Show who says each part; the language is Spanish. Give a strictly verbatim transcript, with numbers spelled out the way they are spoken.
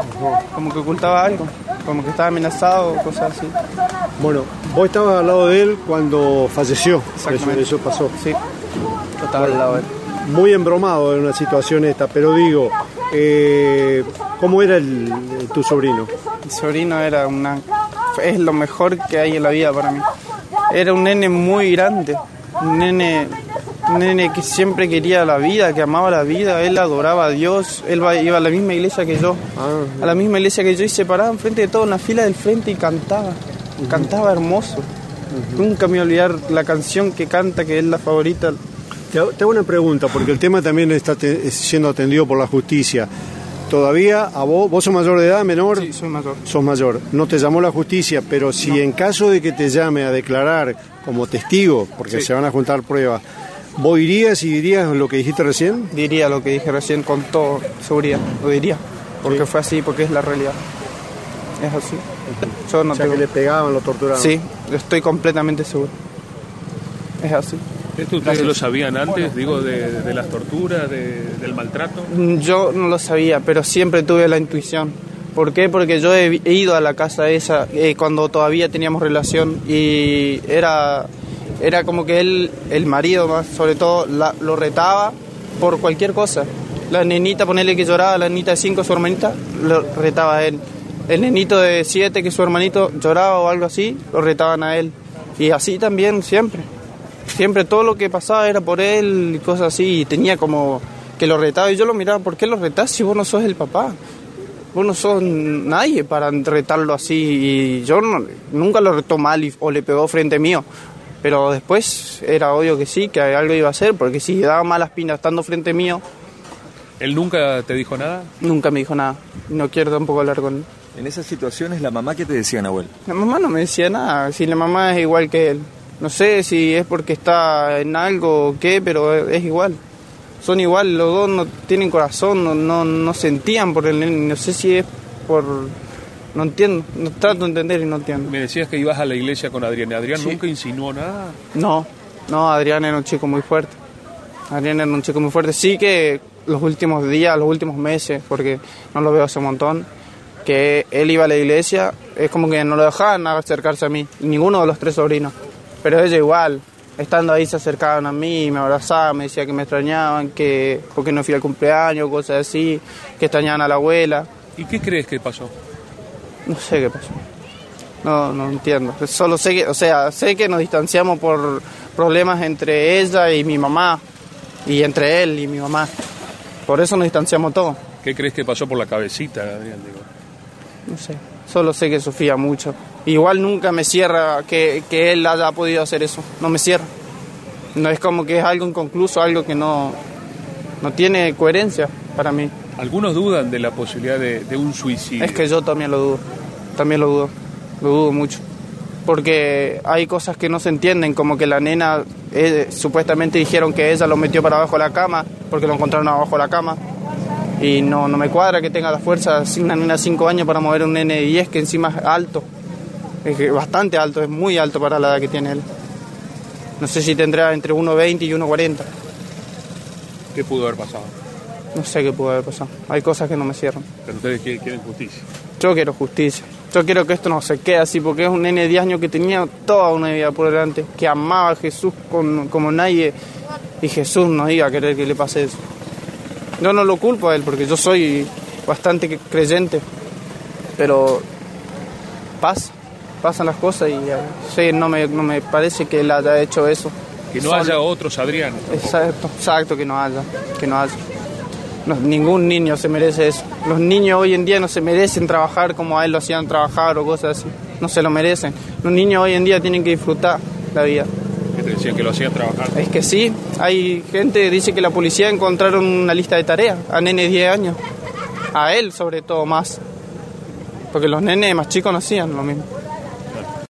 Speaker 1: Como que ocultaba algo, como que estaba amenazado, cosas así.
Speaker 2: Bueno, vos estabas al lado de él cuando falleció.
Speaker 1: Exactamente.
Speaker 2: Eso, eso pasó.
Speaker 1: Sí, yo estaba al lado de él.
Speaker 2: Muy embromado en una situación esta, pero digo, eh, ¿cómo era el, el, tu sobrino?
Speaker 1: Mi sobrino era una... es lo mejor que hay en la vida para mí. Era un nene muy grande, un nene, un nene que siempre quería la vida, que amaba la vida, él adoraba a Dios, él iba a la misma iglesia que yo, ah, a la misma iglesia que yo y se paraba enfrente de todo, en la fila del frente y cantaba, uh-huh. cantaba hermoso. Uh-huh. Nunca me voy a olvidar la canción que canta, que es la favorita.
Speaker 2: Te hago una pregunta, porque el tema también está te, siendo atendido por la justicia. Todavía a vos, vos sos mayor de edad, menor.
Speaker 1: Sí, soy mayor.
Speaker 2: Sos mayor. No te llamó la justicia, pero si no. En caso de que te llame a declarar como testigo, porque sí. se van a juntar pruebas, ¿vos irías y dirías lo que dijiste recién?
Speaker 1: Diría lo que dije recién con toda seguridad, lo diría, porque sí. fue así, porque es la realidad. Es así.
Speaker 2: Uh-huh. Yo no o sea, tengo... que le pegaban, lo torturaban.
Speaker 1: Sí, estoy completamente seguro. Es así.
Speaker 3: ¿Esto ustedes lo sabían antes, digo, de, de las torturas, de, del maltrato?
Speaker 1: Yo no lo sabía, pero siempre tuve la intuición. ¿Por qué? Porque yo he, he ido a la casa esa eh, cuando todavía teníamos relación y era, era como que él, el marido más sobre todo, la, lo retaba por cualquier cosa. La nenita, ponerle que lloraba, la nenita de cinco, su hermanita, lo retaba a él. El nenito de siete, que su hermanito lloraba o algo así, lo retaban a él. Y así también siempre. Siempre todo lo que pasaba era por él y cosas así, y tenía como que lo retaba, y yo lo miraba, ¿por qué lo retás si vos no sos el papá? Vos no sos nadie para retarlo así, y yo no, nunca lo retó mal y, o le pegó frente mío, pero después era obvio que sí, que algo iba a hacer, porque si daba malas pinas estando frente mío.
Speaker 3: ¿Él nunca te dijo nada?
Speaker 1: Nunca me dijo nada, no quiero tampoco hablar con él.
Speaker 4: En esas situaciones, ¿la mamá qué te decía, Nahuel?
Speaker 1: La mamá no me decía nada, si la mamá es igual que él. No sé si es porque está en algo o qué, pero es igual. Son igual, los dos no tienen corazón, no, no, no sentían por el nene. No sé si es por... No entiendo, no trato de entender y no entiendo.
Speaker 3: Me decías que ibas a la iglesia con Adrián. ¿Adrián sí. nunca insinuó nada?
Speaker 1: No, no, Adrián era un chico muy fuerte. Adrián era un chico muy fuerte. Sí que los últimos días, los últimos meses, porque no lo veo hace un montón, que él iba a la iglesia, es como que no lo dejaban acercarse a mí, ninguno de los tres sobrinos. Pero ella igual, estando ahí se acercaban a mí, me abrazaban, me decían que me extrañaban, que porque no fui al cumpleaños, cosas así, que extrañaban a la abuela.
Speaker 3: ¿Y qué crees que pasó?
Speaker 1: No sé qué pasó. No, no entiendo. Solo sé que, o sea, sé que nos distanciamos por problemas entre ella y mi mamá, y entre él y mi mamá. Por eso nos distanciamos todos.
Speaker 3: ¿Qué crees que pasó por la cabecita, Adrián? Digo?
Speaker 1: No sé. Solo sé que sufría mucho. Igual nunca me cierra que, que él haya podido hacer eso. No me cierra. No es como que es algo inconcluso, algo que no, no tiene coherencia para mí.
Speaker 3: Algunos dudan de la posibilidad de, de un suicidio.
Speaker 1: Es que yo también lo dudo. También lo dudo. Lo dudo mucho. Porque hay cosas que no se entienden, como que la nena, eh, supuestamente dijeron que ella lo metió para abajo de la cama, porque lo encontraron abajo de la cama. Y no, no me cuadra que tenga la fuerza una nena de cinco años para mover un nene de diez, que encima es alto. Es bastante alto, es muy alto para la edad que tiene él. No sé si tendrá entre uno veinte y uno cuarenta.
Speaker 3: ¿Qué pudo haber pasado?
Speaker 1: No sé qué pudo haber pasado. Hay cosas que no me cierran.
Speaker 3: Pero ustedes quieren justicia.
Speaker 1: Yo quiero justicia. Yo quiero que esto no se quede así, porque es un nene de diez años que tenía toda una vida por delante, que amaba a Jesús con, como nadie, y Jesús no iba a querer que le pase eso. Yo no lo culpo a él, porque yo soy bastante creyente, pero pasa, pasan las cosas y sí, no me, no me parece que él haya hecho eso.
Speaker 3: Que no Solo. haya otros Adrián.
Speaker 1: Exacto, exacto, que no haya, que no haya. No, ningún niño se merece eso. Los niños hoy en día no se merecen trabajar como a él lo hacían trabajar o cosas así. No se lo merecen. Los niños hoy en día tienen que disfrutar la vida.
Speaker 3: ¿Qué te decían, que lo hacían trabajar?
Speaker 1: Es que sí. Hay gente que dice que la policía encontraron una lista de tareas a nenes de diez años. A él sobre todo más. Porque los nenes más chicos no hacían lo mismo.